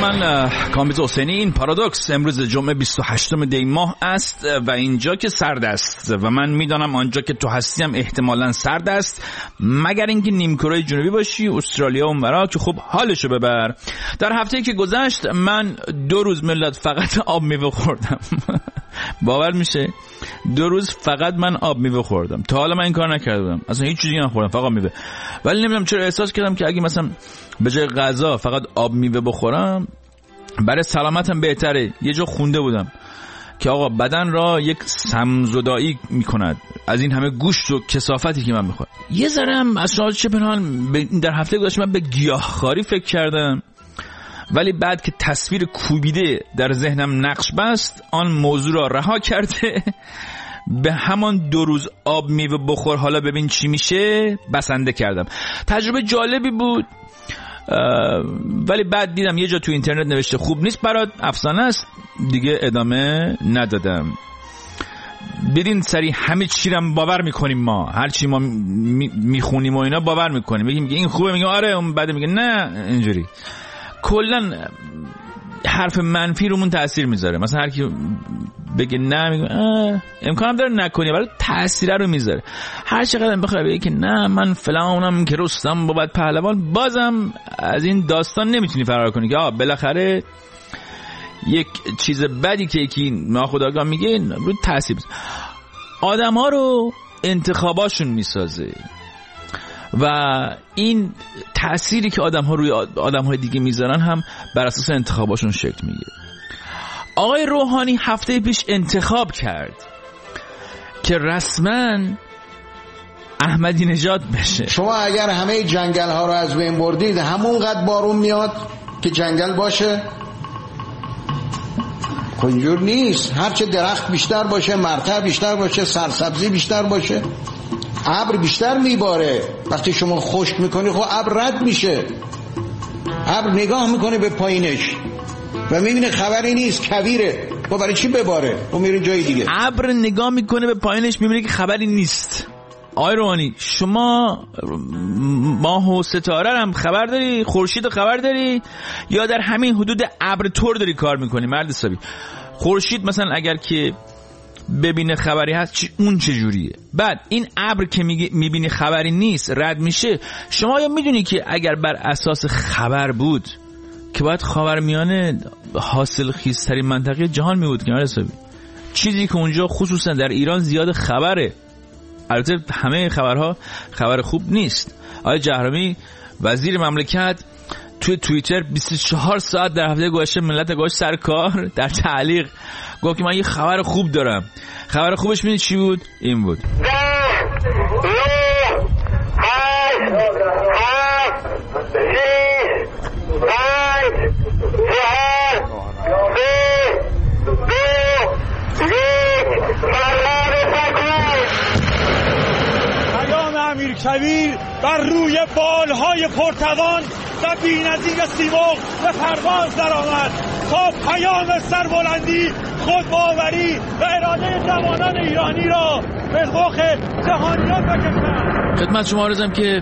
من کامبیز حسینی. این پارادوکس امروز جمعه 28 دی ماه است و اینجا که سرد است و من میدانم آنجا که تو هستیم احتمالاً سرد است، مگر اینکه نیمکره جنوبی باشی، استرالیا اونورا که خب حالشو ببر. در هفته‌ای که گذشت من 2 روز ملت فقط آب میوه خوردم. باور میشه 2 روز فقط من آب میوه خوردم. تا حالا من این کار نکرده بودم، اصلا هیچ چیزی نخوردم، فقط میوه. ولی نمیدونم چرا احساس کردم که اگه مثلا به جای غذا فقط آب میوه بخورم برای سلامتم بهتره. یه جا خونده بودم که آقا بدن را یک سمزدایی میکند از این همه گوشت و کثافتی که من میخورم. یه ذره هم از چه پنهان در هفته گذشته من به گیاهخواری فکر کردم، ولی بعد که تصویر کوبیده در ذهنم نقش بست آن موضوع را رها کرده به همان 2 روز آب میوه بخور حالا ببین چی میشه بسنده کردم. تجربه جالبی بود، ولی بعد دیدم یه جا تو اینترنت نوشته خوب نیست برات، افسانه است، دیگه ادامه ندادم. بدین سری همه چی رو باور میکنیم، ما هر چی ما میخونیم و اینا باور میکنیم، بگیم که این خوبه میگه آره، اون بعد میگه نه. اینجوری کلا حرف منفی رومون تاثیر میذاره. مثلا هر کی بگه نه میگه امکان داره نکنی، ولی تاثیر رو میذاره. هر چقدر بخواد بگه که نه من فلانم که رستم بود پهلوان، بازم از این داستان نمیتونی فرار کنی که بالاخره یک چیز بدی که یکی ناخودآگاه میگه رو تاثیر میذاره. آدم‌ها رو انتخاباشون میسازه و این تأثیری که آدم‌ها روی آدم‌های دیگه میذارن هم بر اساس انتخاباشون شکل میگیره. آقای روحانی هفته پیش انتخاب کرد که رسما احمدی نژاد بشه. شما اگر همه جنگل ها رو از بین بردید همونقدر بارون میاد که جنگل باشه؟ اینجور نیست. هرچه درخت بیشتر باشه، مرتع بیشتر باشه، سرسبزی بیشتر باشه، ابر بیشتر میباره. وقتی شما خشک میکنی خب ابر رد میشه. ابر نگاه میکنه به پایینش و میبینه خبری نیست، کویره، خب برای چی بباره؟ خب میره جای دیگه. ابر نگاه میکنه به پایینش میبینه که خبری نیست. آقای روحانی شما ماه و ستاره هم خبر داری؟ خورشید خبر داری؟ یا در همین حدود ابر تور داری کار میکنی مرد حسابی؟ خورشید مثلا اگر که ببینه خبری هست اون چجوریه؟ بعد این ابر که میبینی خبری نیست رد میشه، شما یا میدونی که اگر بر اساس خبر بود که باید خاورمیانه حاصل خیزترین منطقه جهان میبود که مرد حسابی، چیزی که اونجا خصوصا در ایران زیاد خبره. البته همه خبرها خبر خوب نیست. آقای جهرمی وزیر مملکت توی توییتر 24 ساعت در هفته گذشته ملت گذاشت سر کار، در تعلیق گفت که من یه خبر خوب دارم. خبر خوبش میدونی چی بود؟ این بود: امیرکبیر بر روی بالهای پرتوان و بی‌نظیر سیمرغ به پرواز درآمد تا پیام سربلندی، خودباوری و اراده جوانان ایرانی را به رخ جهانیان بکشد. خدمت شما عرضم که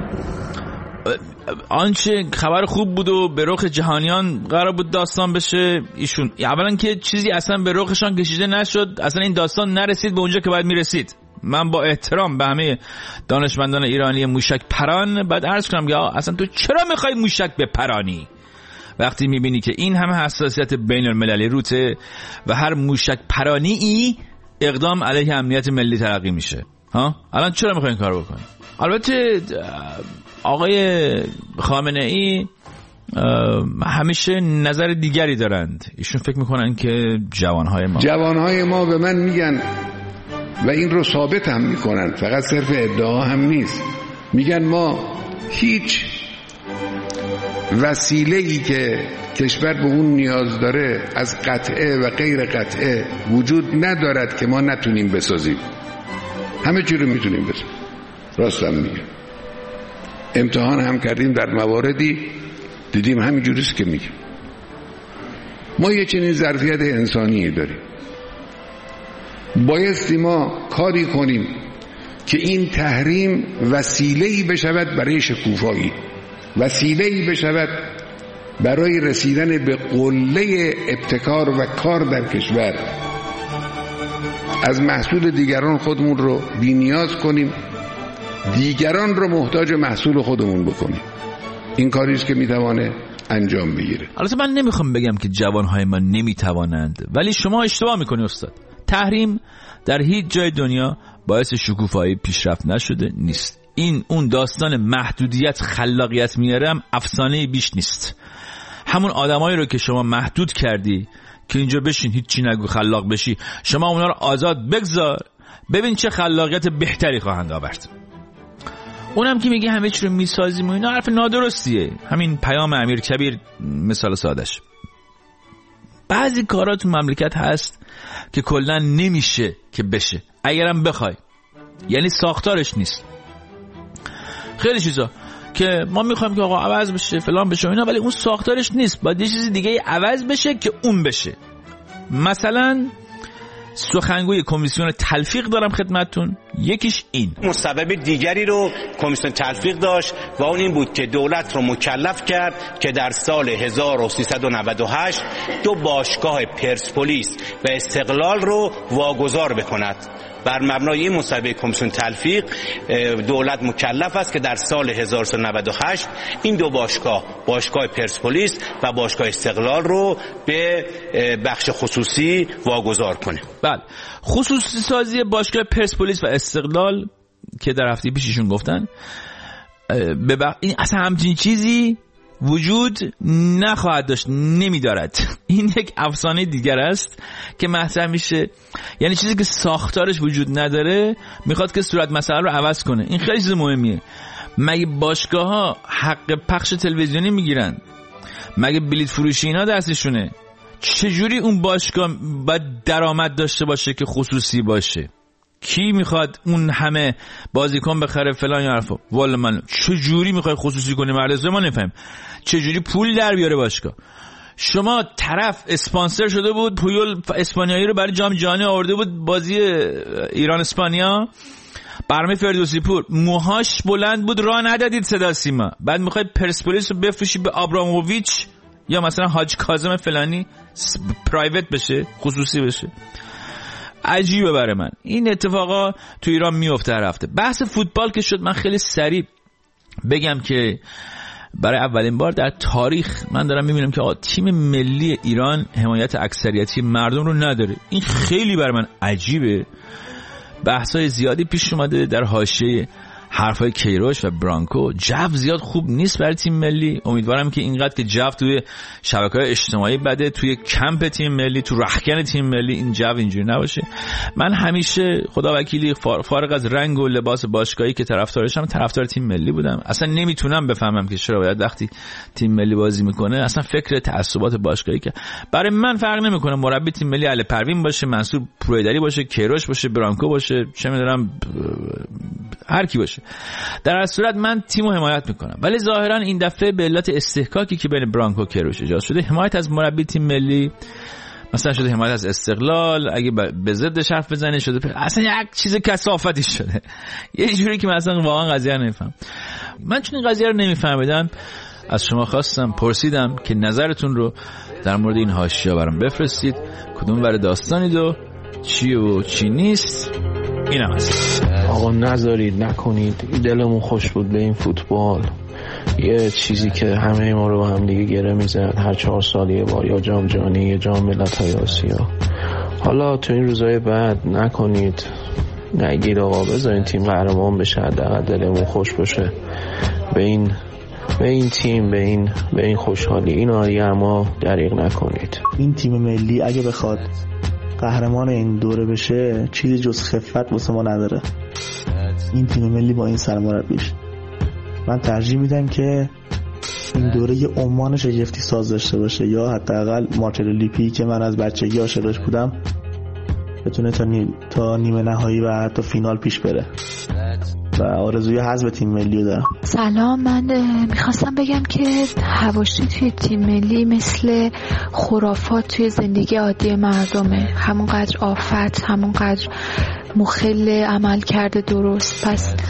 آنچه خبر خوب بود و به رخ جهانیان قرار بود داستان بشه، ایشون اولا که چیزی اصلا به رخشان کشیده نشد، اصلا این داستان نرسید به اونجا که باید میرسید. من با احترام به همه دانشمندان ایرانی موشک پران باید عرض کنم که اصلا تو چرا میخوای موشک بپرانی وقتی میبینی که این همه حساسیت بین المللی روته و هر موشک پرانی ای اقدام علیه امنیت ملی تلقی میشه؟ ها الان چرا میخوای این کار بکنی؟ البته آقای خامنه ای همیشه نظر دیگری دارند. ایشون فکر میکنن که جوانهای ما به من میگن و این رو ثابت هم میکنن، فقط صرف ادعا هم نیست، میگن ما هیچ وسیله‌ای که کشور به اون نیاز داره از قطعه و غیر قطعه وجود ندارد که ما نتونیم بسازیم. همه چی رو میتونیم بسازیم. راست هم میگن. امتحان هم کردیم در مواردی دیدیم همینجوریست که میگیم. ما یه چنین ظرفیت انسانی داریم. بایستی ما کاری کنیم که این تحریم وسیله‌ای بشود برای شکوفایی، وسیله‌ای بشود برای رسیدن به قله ابتکار و کار در کشور از محصول دیگران خودمون رو بی‌نیاز کنیم، دیگران رو محتاج محصول خودمون بکنیم. این کاری است که میتوانه انجام بگیره. البته من نمیخوام بگم که جوانهای ما نمیتوانند، ولی شما اشتباه میکنی استاد. تحریم در هیچ جای دنیا باعث شکوفایی پیشرفت نشده نیست. این اون داستان محدودیت خلاقیت میاره هم افسانه بیش نیست. همون آدمایی رو که شما محدود کردی که اینجا بشین هیچی نگو خلاق بشی، شما اونا رو آزاد بگذار، ببین چه خلاقیت بهتری خواهند آورد. اونم که میگه همه چی رو میسازیم و اینا حرف نادرستیه. همین پیام امیرکبیر مثال سادش. بعضی کارا تو مملکت هست که کلا نمیشه که بشه اگرم بخوای، یعنی ساختارش نیست. خیلی چیزا که ما میخوایم که آقا عوض بشه فلان بشه اینا، ولی اون ساختارش نیست، باید یه چیز دیگه عوض بشه که اون بشه. مثلا سخنگوی کمیسیون تلفیق دارم خدمتتون، یکیش این مصوبه دیگری رو کمیسیون تلفیق داشت و اون این بود که دولت رو مکلف کرد که در سال 1398 2 باشگاه پرسپولیس و استقلال رو واگذار بکند. بر مبنای این مصوبه کمیسیون تلفیق دولت مکلف است که در سال 1398 این 2 باشگاه پرسپولیس و باشگاه استقلال رو به بخش خصوصی واگذار کنه. بله، خصوصی سازی باشگاه پرسپولیس و استقلال که در هفته پیششون گفتن این اصلا همچین چیزی وجود نخواهد داشت، نمیدارد. این یک افسانه دیگر است که مطرح میشه، یعنی چیزی که ساختارش وجود نداره میخواد که صورت مسئله رو عوض کنه. این خیلی چیز مهمیه. مگه باشگاه ها حق پخش تلویزیونی میگیرن؟ مگه بلیط فروشی اینا دستشونه؟ چجوری اون باشگاه باید درآمد داشته باشه که خصوصی باشه؟ کی میخواد اون همه بازیکن بخره فلان حرفا؟ والا من چجوری میخوای خصوصی کنی مردم؟ ما نفهم چجوری پول در بیاره باشگاه. شما طرف اسپانسر شده بود، پویول اسپانیایی رو برای جام جهانی آورده بود، بازی ایران اسپانیا، برنامه فردوسی پور موهاش بلند بود، راه ندادید صدا سیما. بعد میخوای پرسپولیس رو بفروشی به آبراموویچ یا مثلا حاج کاظم فلانی پرایوت بشه، خصوصی بشه. عجیبه برای من این اتفاقا تو ایران میفته هر هفته. بحث فوتبال که شد، من خیلی سریع بگم که برای اولین بار در تاریخ من دارم میبینم که تیم ملی ایران حمایت اکثریتی مردم رو نداره. این خیلی برای من عجیبه. بحثای زیادی پیش اومده در حاشیه حرفای کیروش و برانکو. جو زیاد خوب نیست برای تیم ملی. امیدوارم که اینقدر که جو توی شبکه‌های اجتماعی بده، توی کمپ تیم ملی، تو رختکن تیم ملی این جو اینجوری نباشه. من همیشه خدا وکیلی فارغ از رنگ و لباس باشگاهی که طرفدارشم، طرفدار تیم ملی بودم. اصلا نمیتونم بفهمم که چرا باید وقتی تیم ملی بازی میکنه اصلا فکر تعصبات باشگاهی که برای من فرق نمیکنه مربی تیم ملی علی پروین باشه، منصور پرویدری باشه، کیروش باشه، برانکو باشه، چه میدونم هر کی باشه. در هر صورت من تیمو حمایت میکنم، ولی ظاهرا این دفعه به علت استحقاقی که بین برانکو و کیروش ایجاد شده، حمایت از مربی تیم ملی مثلا شده حمایت از استقلال، اگه به ضدش حرف بزنه شده اصلا یک چیز کثافتی شده. یه جوری که مثلا واقعا قضیه رو نمیفهم. من چون این قضیه رو نمیفهمیدم از شما خواستم، پرسیدم که نظرتون رو در مورد این حاشیه برام بفرستید. کدوم ور داستانی دو چی و چی نیست اینم هست. آقا نذارید، نکنید. دلمون خوش بود به این فوتبال، یه چیزی که همه ما رو هم دیگه گره میزد هر 4 سال یه بار، یا جام جهانی یا جام ملت‌های آسیا. حالا تو این روزهای بعد نکنید، نگید آقا بذارین تیم قهرمان بشه، حداقل دلمون خوش باشه به این تیم، به این خوشحالی. اینو دیگه اما دریغ نکنید. این تیم ملی اگه بخواد قهرمان این دوره بشه چیزی جز خفت واسه ما نداره. این تیم ملی با این سرمربیش من ترجیح میدم که این دوره یه عمان شگفتی ساز داشته باشه، یا حداقل مارچلو لیپی که من از بچگی عاشقش بودم بتونه تا نیمه نهایی و حتی فینال پیش بره و آرزوی حذف تیم ملی دارم. سلام، من میخواستم بگم که حواشی توی تیم ملی مثل خرافات توی زندگی عادی مردمه، همونقدر آفت، همونقدر مخل عمل کرده درست. پس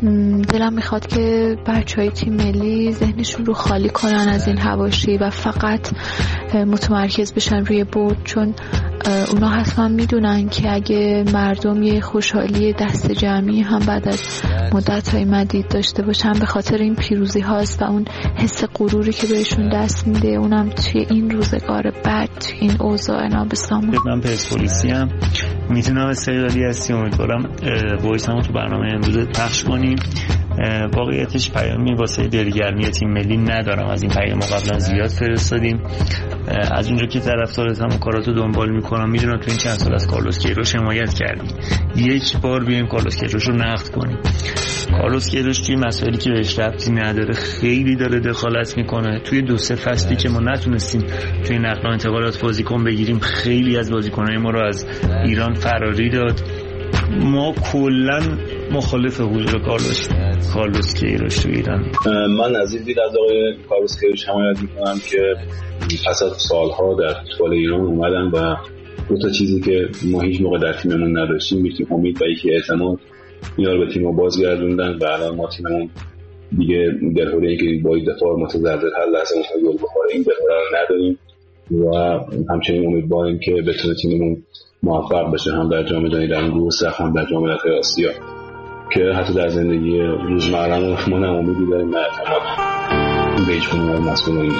دلم میخواد که بچهای تیم ملی ذهنشون رو خالی کنن از این حواشی و فقط متمرکز بشن روی برد، چون اونا حتما میدونن که اگه مردم یه خوشحالی دست جمعی هم بعد از مدت‌های مدید داشته باشن به خاطر این پیروزی هاست و اون حس غروری که بهشون دست میده، اونم توی این روزگار بد، توی این اوضاع نابسامان. من پرسپولیسی ام، میتونم استقلالی هستی، امیدوارم وایسمو تو برنامه امروز پخش کنیم. واقعیتش پیامی واسه دلگرمی تیم ملی ندارم، از این پیام قبلا زیاد فرستادیم. از اونجا که طرفدارتم و کاراتو دنبال میکنم، میدونم تو این چند سال از کارلوس کیروش حمایت کردی، یک بار بیایم کارلوس کیروش رو نقد کنیم. کارلوس کیروش توی مسائلی که بهش ربطی نداره خیلی داره دخالت میکنه. توی 2-3 فصلی که ما نتونستیم توی نقل و انتقالات بازیکن بگیریم، خیلی از بازیکنای ما رو از ایران فراری داد. ما کلا مخالف حضور کارلوس کیروش تو ایران. من از این دید از آقای کارلوس کیروش حمایت میکنم که پس از سالها در فوتبال ایران اومدن و دو تا چیزی که ما هیچ موقع در تیممون نداشتیم، یکی امید و یکی اعتماد، اینا رو به تیم بازگردوندن و الان ما تیممون دیگه در حالی اینکه با دفاع متضرر هر لحظه ممکنه گل بخوره این دفاع رو نداریم و همچنین امیدواریم که بتونه تیممون موفق بشه، هم در جام جهانی در گروه سخت، هم در جام ملت‌های آسیا، که حتی در زندگی روزمره‌مون ما نه امیدی داریم نه اعتماد به هیچ گونه مسئولین.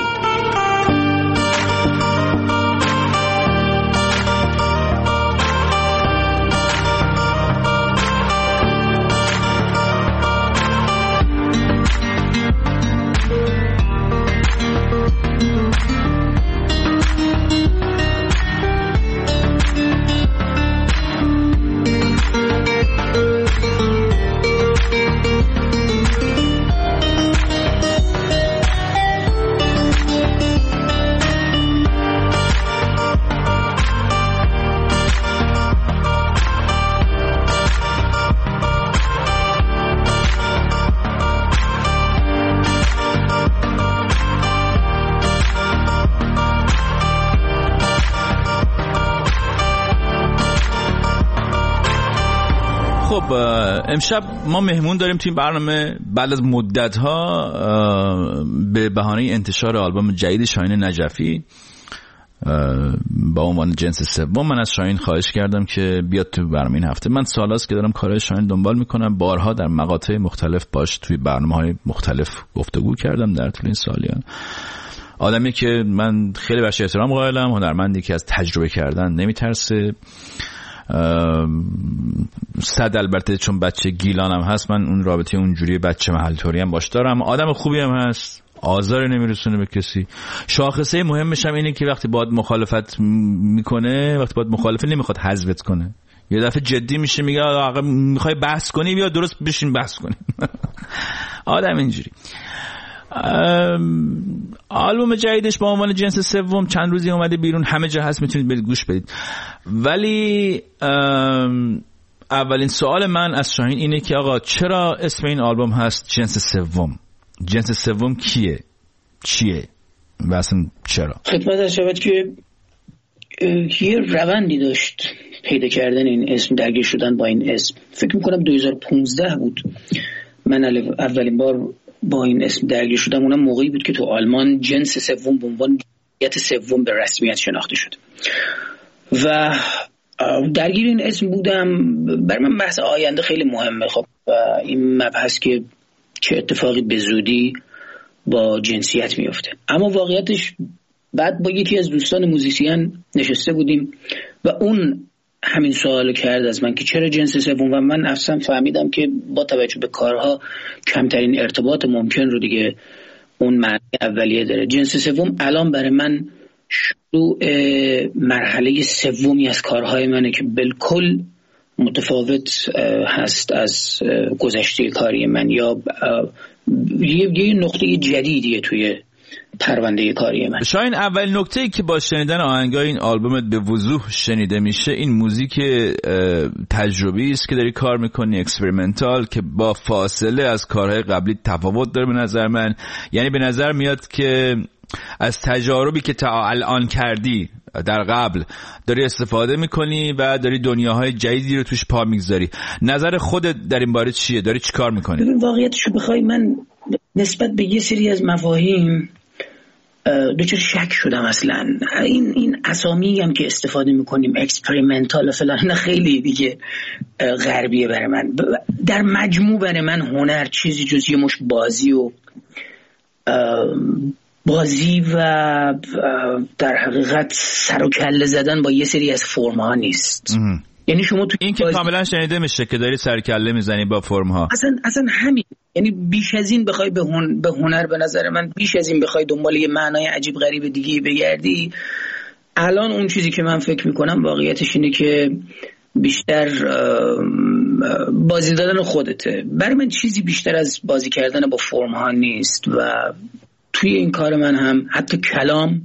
امشب ما مهمون داریم توی برنامه. بعد از مدت‌ها به بهانه انتشار آلبوم جدید شاهین نجفی با عنوان جنس سوم، من از شاهین خواهش کردم که بیاد تو برنامه این هفته. من سالاست که دارم کارهای شاهین دنبال میکنم، بارها در مقاطع مختلف باش توی برنامه‌های مختلف گفتگو کردم در طول این سالیان. آدمی که من خیلی بهش احترام قائلم، هنرمندی که از تجربه کردن نمیترسه. صد البته چون بچه گیلانم هست، من اون رابطه اونجوری بچه محل توری هم باش دارم. آدم خوبی هم هست، آزاری نمیرسونه به کسی. شاخصه مهمش هم اینه که وقتی باید مخالفت میکنه، وقتی باید مخالفت نمیخواد حذفت کنه. یه دفعه جدی میشه میگه آقا میخوای بحث کنی بیا درست بشین بحث کنیم. آدم اینجوری. آلبوم جدیدش با عنوان جنس سوم چند روزی اومده بیرون، همه جا هست، میتونید برید گوش بدید. ولی اولین سوال من از شاهین اینه که آقا چرا اسم این آلبوم هست جنس سوم؟ جنس سوم کیه؟ چیه؟ و اصلا چرا؟ خدمت شود که یه روندی داشت پیدا کردن این اسم، درگیر شدن با این اسم. فکر میکنم 2015 بود من اولین بار با این اسم درگیر شدم. اونم موقعی بود که تو آلمان جنس سوم به عنوان جنسیت سوم به رسمیت شناخته شد و درگیر این اسم بودم. برای من بحث آینده خیلی مهمه. خب این مبحث که چه اتفاقی به زودی با جنسیت میفته، اما واقعیتش بعد با یکی از دوستان موزیسین نشسته بودیم و اون همین سوالو کرد از من که چرا جنس سوم، و من اصلا فهمیدم که با توجه به کارها کمترین ارتباط ممکن رو دیگه اون معنی اولیه داره. جنس سوم الان برای من شروع مرحله سومی از کارهای منه که بالکل متفاوت هست از گذشته کاری من، یا یه نقطه جدیدیه توی پرونده کاری من. شاید اول نکته‌ای که با شنیدن آهنگای این آلبومت به وضوح شنیده میشه این موزیک تجربی است که داری کار میکنی، اکسپریمنتال، که با فاصله از کارهای قبلی تفاوت داره به نظر من. یعنی به نظر میاد که از تجاربی که تا الان کردی در قبل داری استفاده میکنی و داری دنیاهای جدیدی رو توش پا میگذاری. نظر خودت در این باره چیه؟ داری چی کار میکنی؟ ببین واقعیتشو بخوای من نسبت به یه سری از مفاهیم دوچار شک شدم. اصلا این اسامی هم که استفاده میکنیم اکسپریمنتال فلان خیلی دیگه غربیه برای من. در مجموع برای من هنر چیزی جز یه مش بازی و در حقیقت سر و کله زدن با یه سری از فرم ها نیست. یعنی شما تو این که کاملا شنیده میشه که داری سر کله میزنی با فرم ها. اصلا همین. یعنی بیش از این بخوای به هنر به نظر من بیش از این بخوای دنبال یه معنای عجیب غریب دیگه بگردی، الان اون چیزی که من فکر میکنم واقعیتش اینه که بیشتر بازی دادن خودته. برای من چیزی بیشتر از بازی کردن با فرم ها نیست و توی این کار من هم حتی کلام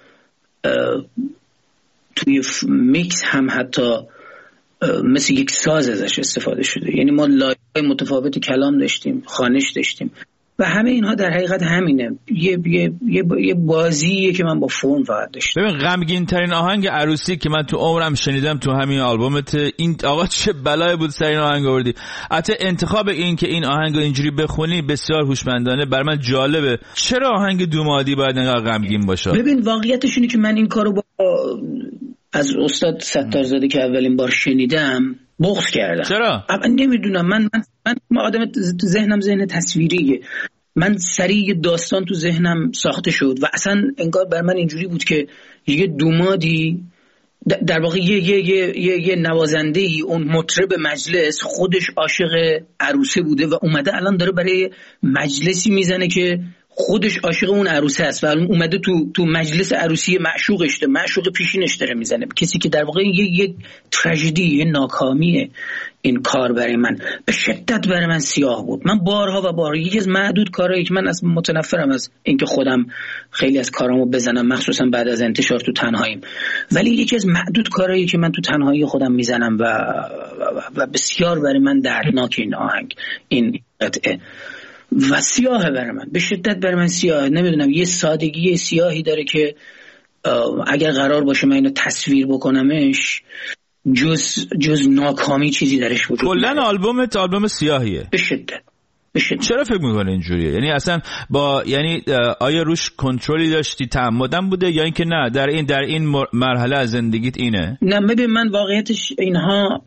توی میکس هم حتی مثل یک ساز ازش استفاده شده. یعنی ما لایه‌های متفاوت کلام داشتیم، خوانش داشتیم و همه اینها در حقیقت همینه، یه بازیه که من با فرم فقط داشتم. ببین غمگین ترین آهنگ عروسی که من تو عمرم شنیدم تو همین آلبومت، این آقا چه بلایی بود سر این آهنگ آوردی. حتی انتخاب این که این آهنگو اینجوری بخونی بسیار هوشمندانه، بر من جالبه. چرا آهنگ دومادی باید انقدر غمگین باشه؟ ببین واقعیتش اینه که من این کارو از استاد ستارزاده که اولین بار شنیدم بغض کردم. چرا؟ نمیدونم. من آدم ذهنم ذهن تصویریه. من سریع داستان تو ذهنم ساخته شد و اصلا انگار بر من اینجوری بود که یه دومادی در واقع یه نوازنده‌ای، اون مطرب مجلس خودش عاشق عروسه بوده و اومده الان داره برای مجلسی میزنه که خودش عاشق اون عروسه است و اومده تو مجلس عروسی معشوق پیشینش داره میزنه. کسی که در واقع یه تراژدی، یه ناکامیه. این کار برای من به شدت برای من سیاه بود. من بارها یکی از معدود کارهایی که من از متنفرم از اینکه خودم خیلی از کارامو بزنم، مخصوصا بعد از انتشار تو تنهاییم، ولی یکی از معدود کارهایی که من تو تنهایی خودم میزنم و بسیار برای من دردناک این آهنگ، این قطعه و سیاهه برای من، به شدت برای من سیاهه. نمیدونم، یه سادگی سیاهی داره که اگر قرار باشه من اینو تصویر بکنمش جز ناکامی چیزی درش وجود نداره. کلا آلبوم سیاهیه به شدت. چرا فکر میکنه اینجوریه؟ یعنی اصلا آیا روش کنترلی داشتی، تعمدن بوده یا اینکه نه در این مرحله از زندگیت اینه؟ نه ببین من واقعیتش اینها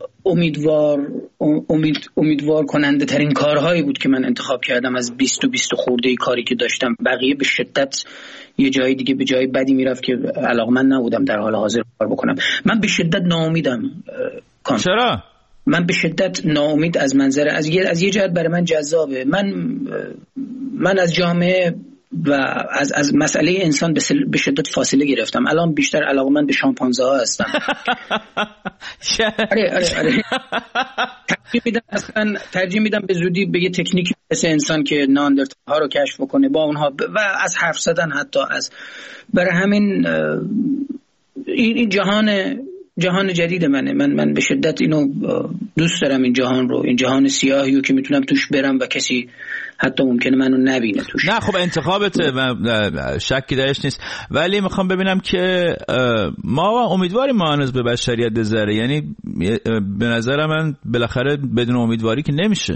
امیدوار کننده ترین کارهایی بود که من انتخاب کردم از 20 خورده کاری که داشتم. بقیه به شدت یه جای دیگه به جای بدی میرفت که علاقمند نبودم در حال حاضر کار بکنم. من به شدت ناامیدم. چرا؟ من به شدت ناامید از منظر از یه جهت برای من جذابه. من از جامعه و از مسئله انسان به شدت فاصله گرفتم. الان بیشتر علاقه‌مند به شامپانزه ها هستم. آره. ترجیح میدم به زودی به یه تکنیکی مثل انسان که ناندرتال ها رو کشف کنه با اونها و از حرف زدن حتی برای همین این جهان جدید منه. من به شدت اینو دوست دارم، این جهان رو، این جهان سیاهی رو که میتونم توش برم و کسی حتی ممکنه منو نبینه توش. نه خب انتخابته و شکی درش نیست، ولی میخوام ببینم که ما امیدواریم ما هنوز به بشریت بذاره. یعنی به نظر من بالاخره بدون امیدواری که نمیشه.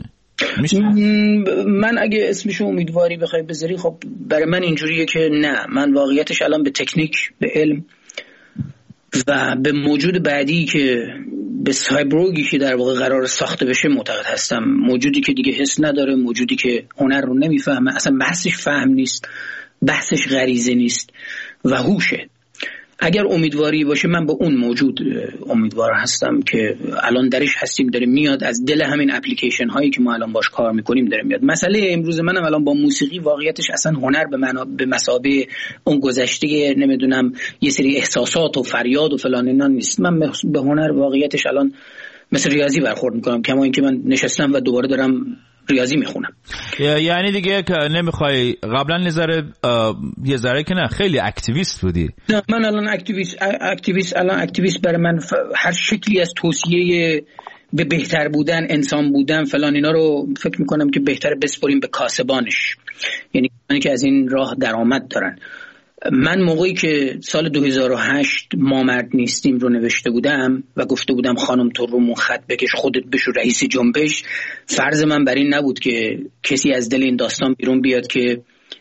من اگه اسمشو امیدواری بخوای بذاری، خب برای من اینجوریه که نه، من واقعیتش الان به تکنیک، به علم و به موجود بعدی که به سایبروگی که در واقع قرار ساخته بشه معتقد هستم. موجودی که دیگه حس نداره، موجودی که هنر رو نمیفهمه، اصلا بحثش فهم نیست، بحثش غریزه نیست و هوشه. اگر امیدواری باشه من به اون موجود امیدوار هستم که الان درش هستیم، داره میاد از دل همین اپلیکیشن هایی که ما الان باش کار میکنیم داره میاد. مسئله امروز منم الان با موسیقی واقعیتش اصلا هنر به مثابه اون گذشته نمیدونم یه سری احساسات و فریاد و فلان اینا نیست. من به هنر واقعیتش الان مثل ریاضی برخورد میکنم، کما اینکه من نشستم و دوباره دارم ریاضی میخونم. یعنی دیگه که نمیخوای، قبلا یه ذره که نه خیلی اکتیویست بودی. نه من الان اکتیویست برای من هر شکلی از توصیه به بهتر بودن، انسان بودن، فلان اینا رو فکر میکنم که بهتره بسپریم به کاسبانش، یعنی که از این راه درآمد دارن. من موقعی که سال 2008 ما مرد نیستیم رو نوشته بودم و گفته بودم خانم تو رومون خط بکش خودت بشو رئیس جنبش، فرض من بر این نبود که کسی از دل این داستان بیرون بیاد که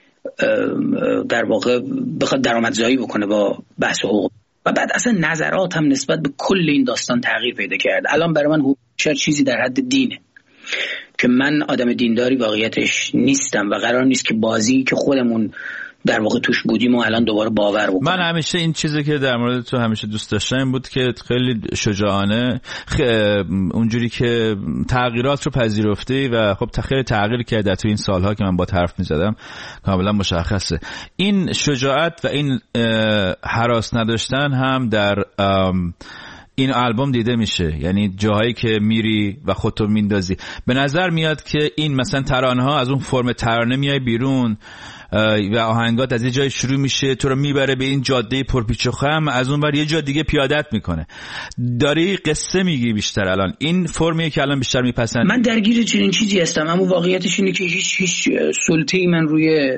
در واقع بخواد درآمدزایی بکنه با بحث حقوق. و بعد اصلا نظراتم نسبت به کل این داستان تغییر پیدا کرد. الان برای من حقوق بشر چیزی در حد دینه که من آدم دینداری واقعیتش نیستم و قرار نیست که بازی که خودمون در واقع توش بودیم و الان دوباره باور بکنم. من همیشه این چیزی که در مورد تو همیشه دوست داشتم این بود که خیلی شجاعانه اونجوری که تغییرات رو پذیرفتی و خب خیلی تغییر کرده تو این سالها که من با حرف می‌زدم، کاملا مشخصه. این شجاعت و این هراس نداشتن هم در این آلبوم دیده میشه، یعنی جاهایی که میری و خودتو میندازی. به نظر میاد که این مثلا ترانه‌ها از اون فرم ترانه میای بیرون و آهنگات از یه جای شروع میشه تو رو میبره به این جاده پرپیچ و خم، از اون ور یه جا دیگه پیادت میکنه، داری قصه میگی بیشتر. الان این فرمیه که الان بیشتر میپسند. من درگیر چنین چیزی هستم، اما واقعیتش اینه که هیچ سلطه‌ای من روی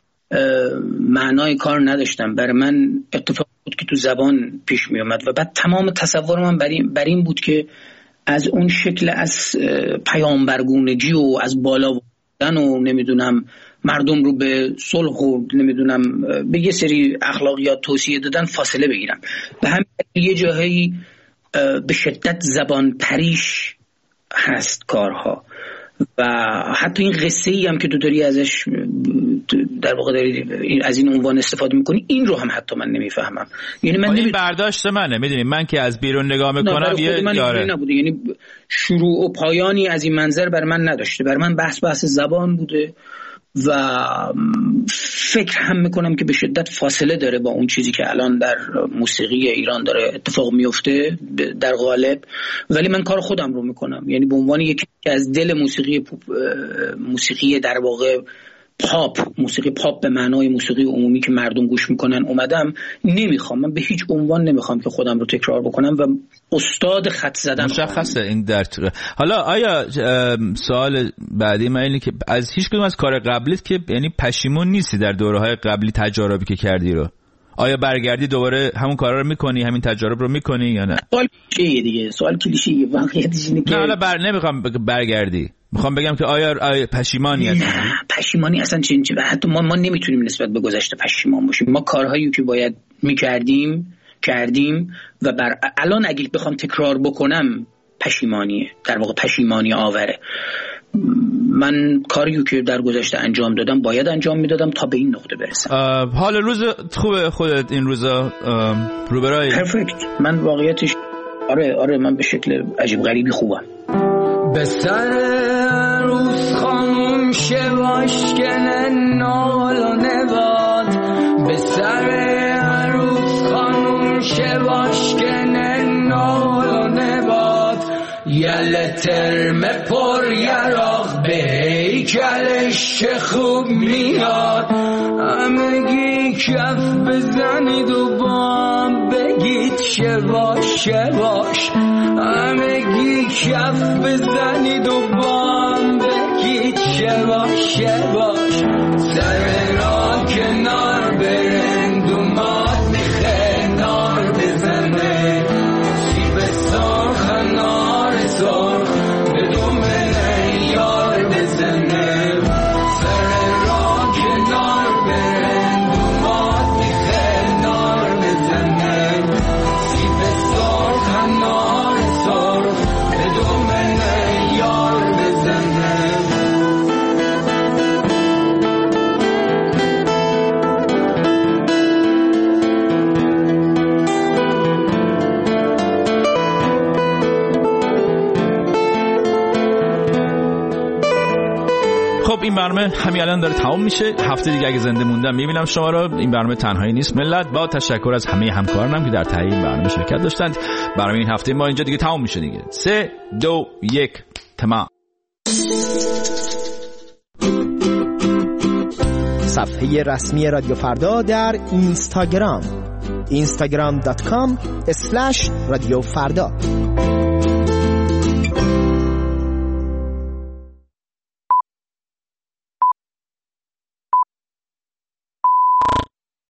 معنای کار نداشتم. برای من اتفاق بود که تو زبان پیش می اومد و بعد تمام تصور من بر این بود که از اون شکل از پیامبرگونگی و از بالا بودن و نمیدونم مردم رو به صلح و نمیدونم به یه سری اخلاقیات توصیه دادن فاصله بگیرم. به همین یه جاهایی به شدت زبان پریش هست کارها و حتی این قصه‌ای هم که تو داری ازش در واقع داری از این عنوان استفاده میکنی، این رو هم حتی من نمیفهمم. یعنی من این برداشت منه، میدونی من که از بیرون نگاه میکنم یه یاره نبوده، یعنی شروع و پایانی از این منظر بر من نداشته. بر من بحث زبان بوده و فکر هم میکنم که به شدت فاصله داره با اون چیزی که الان در موسیقی ایران داره اتفاق میفته در غالب، ولی من کار خودم رو میکنم. یعنی به عنوان یکی که از دل موسیقی در واقع پاپ، موسیقی پاپ به معنای موسیقی عمومی که مردم گوش میکنن اومدم. نمیخوام، من به هیچ عنوان نمیخوام که خودم رو تکرار بکنم و استاد خط زدن مشخصه این در حالا آیا سوال بعدی من اینه که از هیچ کدوم از کار قبلیت که یعنی پشیمون نیستی در دوره‌های قبلی تجاربی که کردی رو، آیا برگردی دوباره همون کارا رو میکنی، همین تجارب رو میکنی یا نه؟ سوال کلیشه‌ایه دیگه، سوال کلیشه‌ایه واقعیتش اینه که نه حالا نمیخوام برگردی، میخوام بگم که آیا پشیمانی هستی؟ نه پشیمانی اصلا چه حتی ما نمیتونیم نسبت به گذشته پشیمان باشیم. ما کارهایی که باید کردیم و الان اگه بخوام تکرار بکنم پشیمانیه، در واقع پشیمانی آوره. من کاریو که در گذشته انجام دادم باید انجام میدادم تا به این نقطه برسم. حال روز خوبه خودت این روزا روبرای پرفکت. من واقعیتش آره من به شکل عجیب غریبی خوبم. به سر روز خانوم شواشکن نال و نباد، به سر روز خانوم شواشکن نال و نباد، یل ترم پر یراق به هیکلش چه خوب میاد، همگی کف بزنید و با بگید شواش شواش، همگی کف بزنید و با بگید شواش شواش، سر را کنار برند و ماد میخه نار بزنه، سیب سرخ نار سرخ به دومنه یار بزنه، سر را کنار برند و ماد میخه نار بزنه، سیب سرخ نار سرخ به دومنه یار بزنه. خب این برنامه همین الان داره تمام میشه. هفته دیگه اگه زنده موندم میبینم شما رو. این برنامه تنهایی نیست ملت، با تشکر از همه همکارانم که در تهیه این برنامه شرکت داشتند. برنامه این هفته ما اینجا دیگه تمام میشه دیگه. 3 2 1 تمام. صفحه رسمی رادیو فردا در اینستاگرام instagram.com/رادیو فردا